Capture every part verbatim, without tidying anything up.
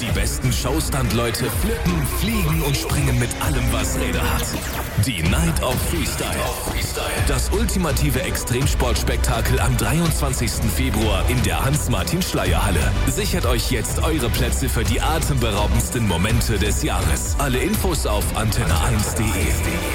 Die besten Showstunt-Leute flippen, fliegen und springen mit allem, was Räder hat. Die Night of Freestyle. Das ultimative Extremsportspektakel am dreiundzwanzigsten Februar in der Hans-Martin-Schleyer-Halle. Sichert euch jetzt eure Plätze für die atemberaubendsten Momente des Jahres. Alle Infos auf antenne eins punkt de.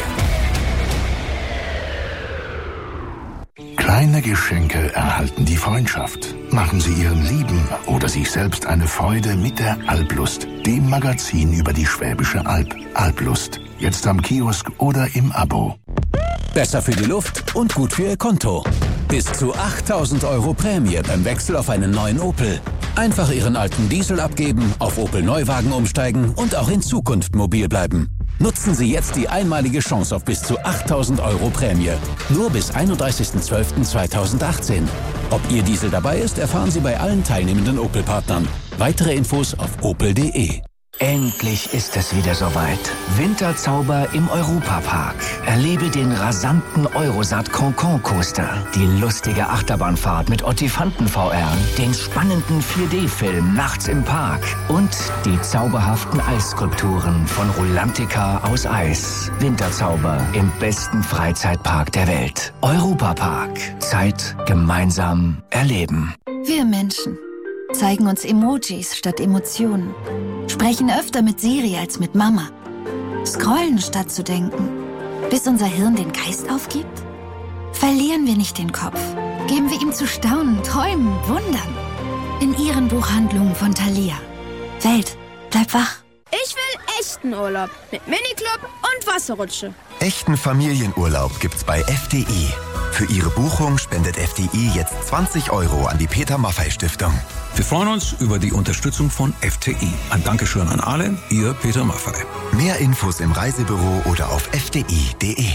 Kleine Geschenke erhalten die Freundschaft. Machen Sie Ihren Lieben oder sich selbst eine Freude mit der Alplust, dem Magazin über die Schwäbische Alb. Alplust. Jetzt am Kiosk oder im Abo. Besser für die Luft und gut für Ihr Konto. Bis zu achttausend Euro Prämie beim Wechsel auf einen neuen Opel. Einfach Ihren alten Diesel abgeben, auf Opel Neuwagen umsteigen und auch in Zukunft mobil bleiben. Nutzen Sie jetzt die einmalige Chance auf bis zu achttausend Euro Prämie. Nur bis einunddreißigsten zwölften zweitausendachtzehn. Ob Ihr Diesel dabei ist, erfahren Sie bei allen teilnehmenden Opel-Partnern. Weitere Infos auf opel punkt de. Endlich ist es wieder soweit. Winterzauber im Europapark. Erlebe den rasanten Eurosat Cancan Coaster, die lustige Achterbahnfahrt mit Ottifanten V R, den spannenden vier D-Film Nachts im Park und die zauberhaften Eisskulpturen von Rulantica aus Eis. Winterzauber im besten Freizeitpark der Welt. Europapark. Zeit gemeinsam erleben. Wir Menschen zeigen uns Emojis statt Emotionen, sprechen öfter mit Siri als mit Mama, scrollen statt zu denken, bis unser Hirn den Geist aufgibt? Verlieren wir nicht den Kopf, geben wir ihm zu staunen, träumen, wundern. In Ihren Buchhandlungen von Thalia. Welt, bleib wach. Ich will echten Urlaub mit Miniclub und Wasserrutsche. Echten Familienurlaub gibt's bei F D I. Für Ihre Buchung spendet F D I jetzt zwanzig Euro an die Peter Maffay Stiftung. Wir freuen uns über die Unterstützung von F T I. Ein Dankeschön an alle, Ihr Peter Maffay. Mehr Infos im Reisebüro oder auf f d i punkt de.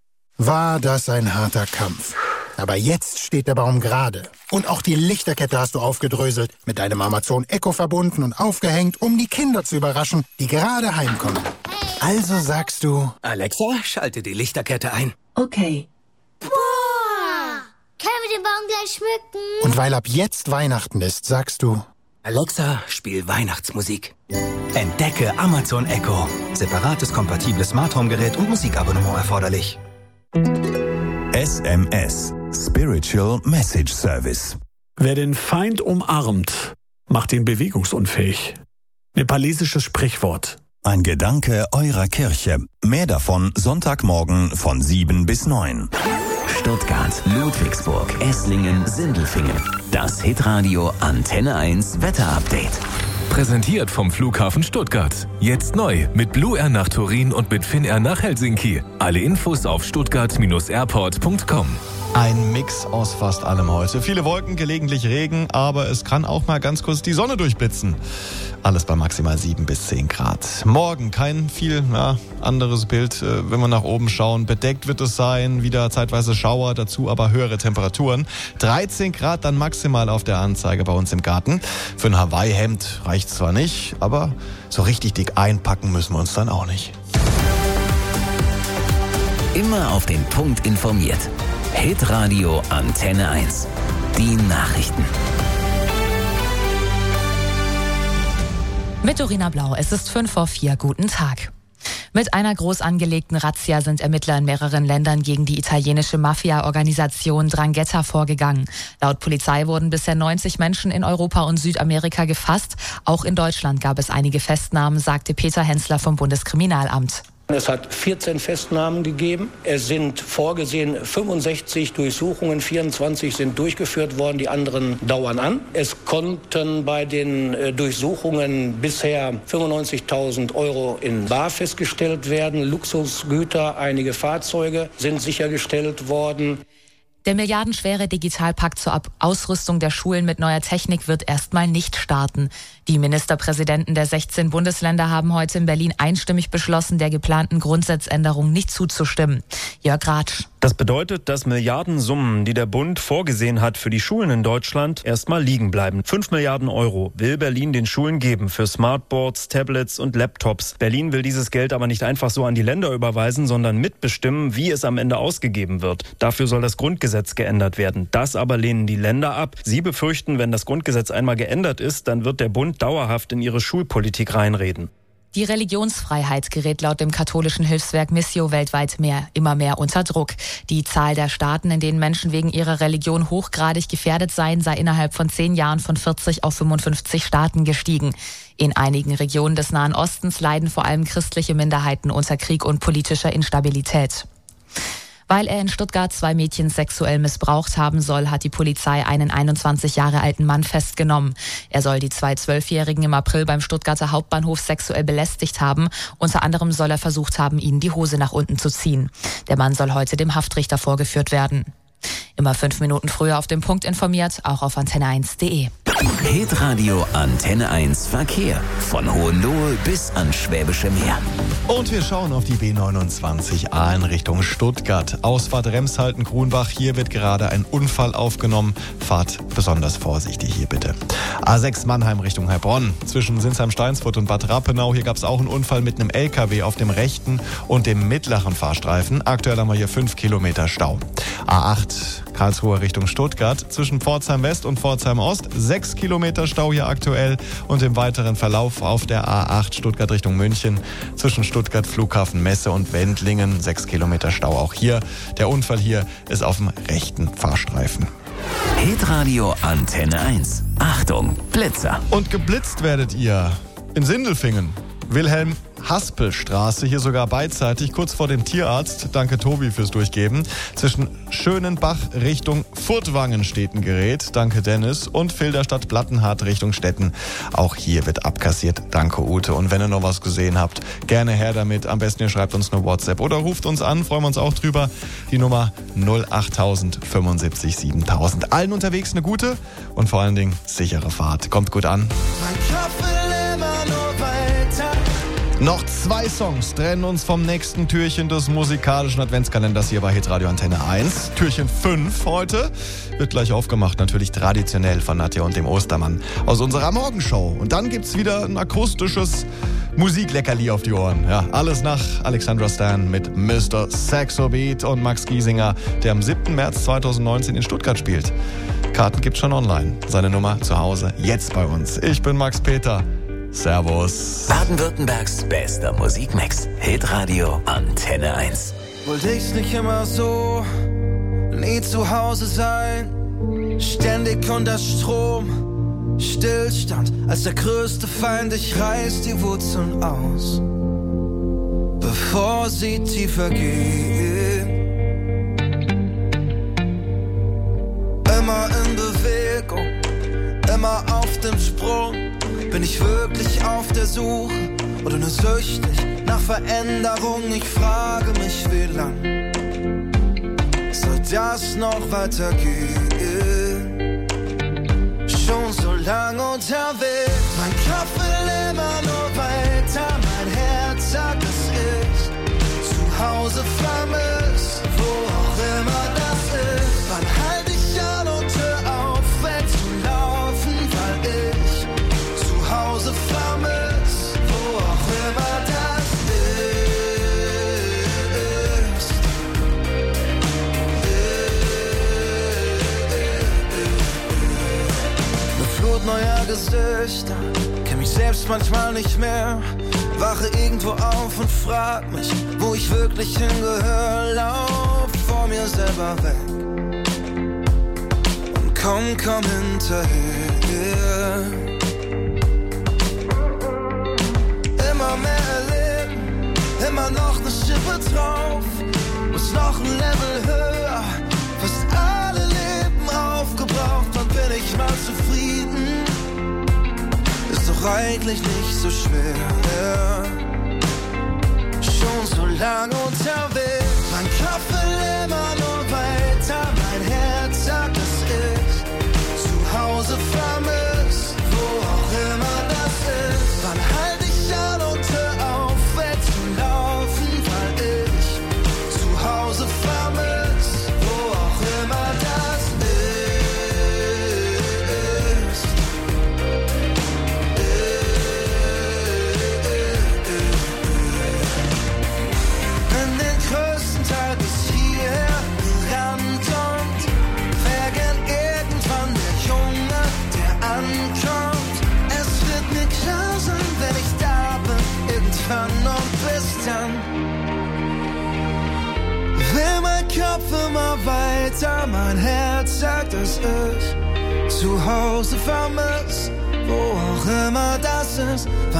War das ein harter Kampf. Aber jetzt steht der Baum gerade. Und auch die Lichterkette hast du aufgedröselt, mit deinem Amazon Echo verbunden und aufgehängt, um die Kinder zu überraschen, die gerade heimkommen. Also sagst du... Alexa, schalte die Lichterkette ein. Okay. Boah! Können wir den Baum gleich schmücken? Und weil ab jetzt Weihnachten ist, sagst du... Alexa, spiel Weihnachtsmusik. Entdecke Amazon Echo. Separates, kompatibles Smart Home Gerät und Musikabonnement erforderlich. S M S. Spiritual Message Service. Wer den Feind umarmt, macht ihn bewegungsunfähig. Nepalesisches Sprichwort. Ein Gedanke eurer Kirche. Mehr davon Sonntagmorgen von sieben bis neun. Stuttgart, Ludwigsburg, Esslingen, Sindelfingen. Das Hitradio Antenne eins Wetterupdate. Präsentiert vom Flughafen Stuttgart. Jetzt neu mit Blue Air nach Turin und mit Finnair nach Helsinki. Alle Infos auf stuttgart Bindestrich airport Punkt com. Ein Mix aus fast allem heute. Viele Wolken, gelegentlich Regen, aber es kann auch mal ganz kurz die Sonne durchblitzen. Alles bei maximal sieben bis zehn Grad. Morgen kein viel ja, anderes Bild, wenn wir nach oben schauen. Bedeckt wird es sein, wieder zeitweise Schauer, dazu aber höhere Temperaturen. dreizehn Grad dann maximal auf der Anzeige bei uns im Garten. Für ein Hawaii-Hemd reicht zwar nicht, aber so richtig dick einpacken müssen wir uns dann auch nicht. Immer auf den Punkt informiert. Hitradio Antenne eins. Die Nachrichten. Mit Dorina Blau, es ist fünf vor vier. Guten Tag. Mit einer groß angelegten Razzia sind Ermittler in mehreren Ländern gegen die italienische Mafia-Organisation Drangheta vorgegangen. Laut Polizei wurden bisher neunzig Menschen in Europa und Südamerika gefasst. Auch in Deutschland gab es einige Festnahmen, sagte Peter Hensler vom Bundeskriminalamt. Es hat vierzehn Festnahmen gegeben. Es sind vorgesehen fünfundsechzig Durchsuchungen, vierundzwanzig sind durchgeführt worden, die anderen dauern an. Es konnten bei den Durchsuchungen bisher fünfundneunzigtausend Euro in bar festgestellt werden. Luxusgüter, einige Fahrzeuge sind sichergestellt worden. Der milliardenschwere Digitalpakt zur Ausrüstung der Schulen mit neuer Technik wird erstmal nicht starten. Die Ministerpräsidenten der sechzehn Bundesländer haben heute in Berlin einstimmig beschlossen, der geplanten Grundsatzänderung nicht zuzustimmen. Jörg Ratsch. Das bedeutet, dass Milliardensummen, die der Bund vorgesehen hat für die Schulen in Deutschland, erstmal liegen bleiben. Fünf Milliarden Euro will Berlin den Schulen geben für Smartboards, Tablets und Laptops. Berlin will dieses Geld aber nicht einfach so an die Länder überweisen, sondern mitbestimmen, wie es am Ende ausgegeben wird. Dafür soll das Grundgesetz geändert werden. Das aber lehnen die Länder ab. Sie befürchten, wenn das Grundgesetz einmal geändert ist, dann wird der Bund dauerhaft in ihre Schulpolitik reinreden. Die Religionsfreiheit gerät laut dem katholischen Hilfswerk Missio weltweit mehr, immer mehr unter Druck. Die Zahl der Staaten, in denen Menschen wegen ihrer Religion hochgradig gefährdet seien, sei innerhalb von zehn Jahren von vierzig auf fünfundfünfzig Staaten gestiegen. In einigen Regionen des Nahen Ostens leiden vor allem christliche Minderheiten unter Krieg und politischer Instabilität. Weil er in Stuttgart zwei Mädchen sexuell missbraucht haben soll, hat die Polizei einen einundzwanzig Jahre alten Mann festgenommen. Er soll die zwei Zwölfjährigen im April beim Stuttgarter Hauptbahnhof sexuell belästigt haben. Unter anderem soll er versucht haben, ihnen die Hose nach unten zu ziehen. Der Mann soll heute dem Haftrichter vorgeführt werden. Immer fünf Minuten früher auf dem Punkt informiert, auch auf antenne eins punkt de. Hitradio Antenne eins Verkehr. Von Hohenlohe bis ans Schwäbische Meer. Und wir schauen auf die B neunundzwanzig A in Richtung Stuttgart. Ausfahrt Remshalden-Grunbach. Hier wird gerade ein Unfall aufgenommen. Fahrt besonders vorsichtig hier bitte. A sechs Mannheim Richtung Heilbronn. Zwischen Sinsheim-Steinsfurt und Bad Rappenau. Hier gab es auch einen Unfall mit einem L K W auf dem rechten und dem mittleren Fahrstreifen. Aktuell haben wir hier fünf Kilometer Stau. A acht Karlsruhe Richtung Stuttgart. Zwischen Pforzheim West und Pforzheim Ost. sechs Kilometer Stau hier aktuell. Und im weiteren Verlauf auf der A acht Stuttgart Richtung München. Zwischen Stuttgart Flughafen Messe und Wendlingen. sechs Kilometer Stau auch hier. Der Unfall hier ist auf dem rechten Fahrstreifen. Hitradio Antenne eins. Achtung, Blitzer. Und geblitzt werdet ihr in Sindelfingen. Wilhelm Haspelstraße, hier sogar beidseitig, kurz vor dem Tierarzt. Danke Tobi fürs Durchgeben. Zwischen Schönenbach Richtung Furtwangen steht ein Gerät. Danke Dennis. Und Filderstadt Plattenhardt Richtung Stetten. Auch hier wird abkassiert. Danke Ute. Und wenn ihr noch was gesehen habt, gerne her damit. Am besten ihr schreibt uns eine WhatsApp oder ruft uns an. Freuen wir uns auch drüber. Die Nummer null acht null null fünfundsiebzig siebentausend. Allen unterwegs eine gute und vor allen Dingen sichere Fahrt. Kommt gut an. Noch zwei Songs trennen uns vom nächsten Türchen des musikalischen Adventskalenders hier bei Hitradio Antenne eins. Türchen fünf heute wird gleich aufgemacht, natürlich traditionell von Nadja und dem Ostermann aus unserer Morgenshow. Und dann gibt's wieder ein akustisches Musikleckerli auf die Ohren. Ja, alles nach Alexandra Stan mit Mister Saxobeat und Max Giesinger, der am siebten März zweitausendneunzehn in Stuttgart spielt. Karten gibt's schon online. Seine Nummer zu Hause jetzt bei uns. Ich bin Max Peter. Servus. Baden-Württembergs bester Musikmix. Hitradio Antenne eins. Wollte ich's nicht immer so, nie zu Hause sein, ständig unter Strom, Stillstand als der größte Feind, ich reiß die Wurzeln aus, bevor sie tiefer gehen. Immer in Bewegung, immer auf dem Sprung. Bin ich wirklich auf der Suche oder nur süchtig nach Veränderung? Ich frage mich, wie lang soll das noch weitergehen? Schon so lang unterwegs, mein Kopf will immer nur weiter, mein Herz sagt, dass ich zu Hause vermiss, wo auch immer das ist. Wann halt ich an und hör auf, wegzulaufen, weil ich Hause vermisst, wo auch immer das ist. Eine Flut neuer Gesichter, kenn mich selbst manchmal nicht mehr. Wache irgendwo auf und frag mich, wo ich wirklich hingehör. Lauf vor mir selber weg und komm, komm hinterher. Immer mehr erleben, immer noch eine Schippe drauf, muss noch ein Level höher, fast alle Leben aufgebraucht, wann bin ich mal zufrieden, ist doch eigentlich nicht so schwer, schon so lange unterwegs, mein Kopf will immer nur weiter, mein Herz sagt, dass ich zu Hause vermiss, wo auch immer das ist, wann halt ich an und hör auf, wegzulaufen, weil ich zu Hause vermiss. Kopf immer weiter, mein Herz sagt, dass ich zu Hause vermisst, wo auch immer das ist.